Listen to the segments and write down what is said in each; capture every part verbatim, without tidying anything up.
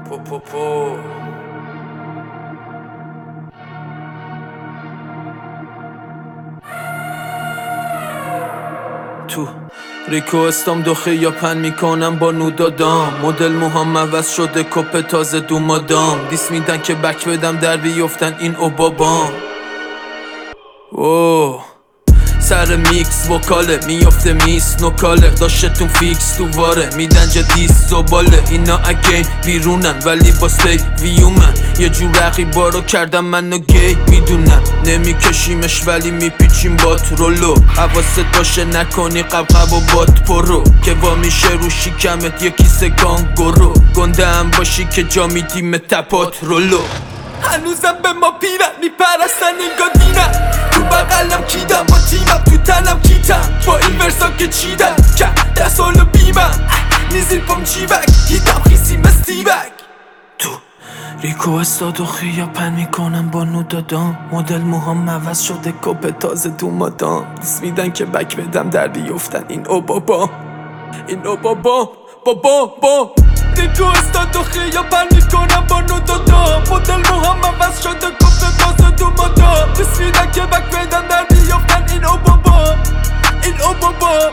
پو پو پو تو ریکو استام دوخه یا پن میکنم با نودادام مدل موهام عوض شده کپ تازه دو مادام دیس میدن که بک بدم در بیفتن این اوبابام اوه سر میکس وکاله میفته میس نوکاله داشتتون فیکس تو واره میدن جا دیس زباله اینا اگین بیرونن ولی با سی ویومن یه جور رقیبا رو کردم منو گی میدونن نمیکشیمش ولی میپیچیم بات رولو حواست باشه نکنی قبقب و بات پرو که وا میشه رو شیکمت یه کیسه گانگورو گنده هم باشی که جا میدیم تپات رولو هنوزم به ما پیرن میپرستن انگار دینن تو بقلم کیدم با تیمم تو تنم کیتم با این ورسا که چیدم که ده سالو بیمم نیزیر پام جیبک هیتم خیسی مستیبک تو ریکو استاد و خیا پن میکنم با نودادام مدل موهام عوض شده کپ تازه تو مادام دیس میدن که بک بدم در بیفتن این اوبابا این اوبابا بابا با ریکو استاد و خیا پن میکنم با نودادام مدل موهام عوض شده کپ تازه تو مادام دیس میدن که بک بدم در بیفتن این اوبابا این اوبابا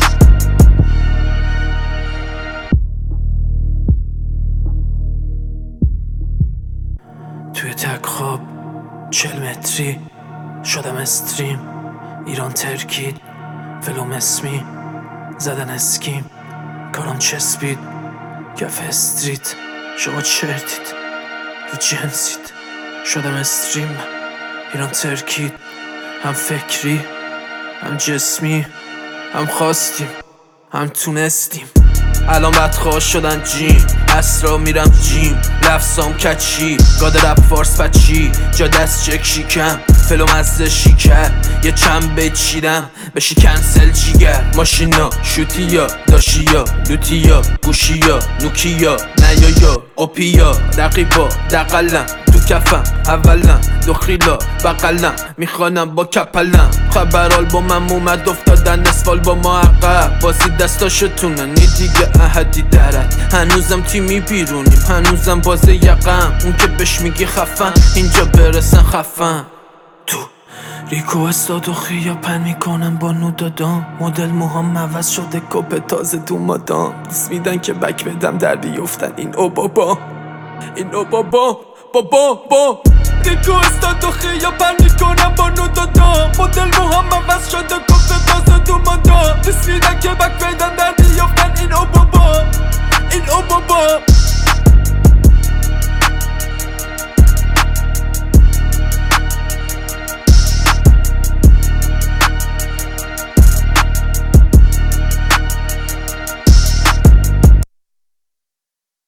توی تک خواب چل متری شدم استریم ایران ترکید فلوم اسمی زدن اسکیم کارم چسبید کف استریت شما چرتید رو جنسید شدم استریم ایران ترکید هم فکری هم جسمی هم خواستیم هم تونستیم الان بدخواه شدن جیم اسرا میرم جیم لفظام کچی گاد رپ فارس پچی جا دست چک شیکم فلو مزه شیکر یه چند بیت چیدم بشی کنسل جیگر ماشینا شوتی یا داشی یا لوتی یا گوشی یا نوکی یا نیا یا اوپی یا رقیبا دقلم تو کفم اولم دخیلا بقلم میخوانم با کپلم خبرال با من اومد افتادن نصفال با ما عقب بازی دستاشتونه نی دیگه احدی درد هنوزم تیمی بیرونیم هنوزم باز یقم اون که بهش میگی خفن اینجا برسن خفن تو ریکو استاد و خیا پن میکنم با نودادام مدل موهام عوض شده کپ تازه تو مادام دیس میدن که بک بدم در بیفتن این اوبابا این اوبابا بابا با ریکو استاد و خیا پن میکنم با نودادام مدل موهام عوض شده کپ تازه تو مادام دیس میدن که بک بدم در بیفتن این اوبابا